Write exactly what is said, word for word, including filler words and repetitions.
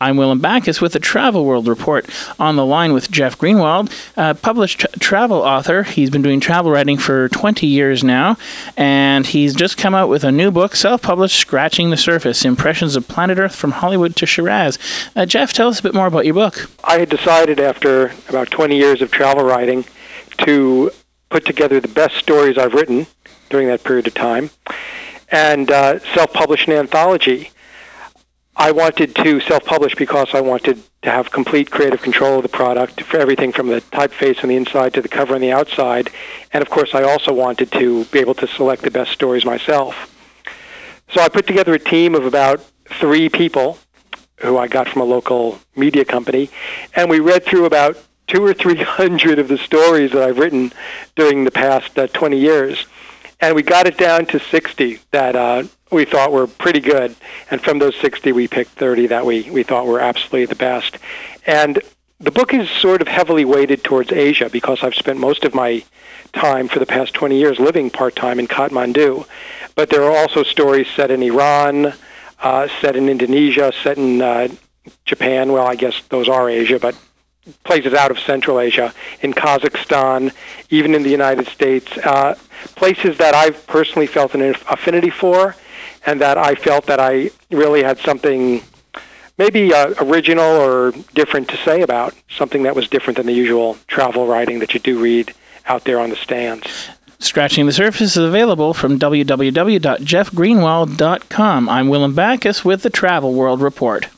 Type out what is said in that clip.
I'm Willem Backus with the Travel World Report. On the line with Jeff Greenwald, a published tra- travel author. He's been doing travel writing for twenty years now, and he's just come out with a new book, self-published, Scratching the Surface, Impressions of Planet Earth from Hollywood to Shiraz. Uh, Jeff, tell us a bit more about your book. I had decided after about twenty years of travel writing to put together the best stories I've written during that period of time and uh, self-publish an anthology. I wanted to self-publish because I wanted to have complete creative control of the product, for everything from the typeface on the inside to the cover on the outside. And, of course, I also wanted to be able to select the best stories myself. So I put together a team of about three people who I got from a local media company, and we read through about two or three hundred of the stories that I've written during the past uh, twenty years. And we got it down to sixty that uh, we thought were pretty good. And from those sixty, we picked thirty that we, we thought were absolutely the best. And the book is sort of heavily weighted towards Asia because I've spent most of my time for the past twenty years living part-time in Kathmandu. But there are also stories set in Iran, uh, set in Indonesia, set in uh, Japan. Well, I guess those are Asia, but places out of Central Asia, in Kazakhstan, even in the United States, uh, places that I've personally felt an affinity for, and that I felt that I really had something maybe uh, original or different to say about, something that was different than the usual travel writing that you do read out there on the stands. Scratching the Surface is available from w w w dot jeff greenwald dot com. I'm Willem Backus with the Travel World Report.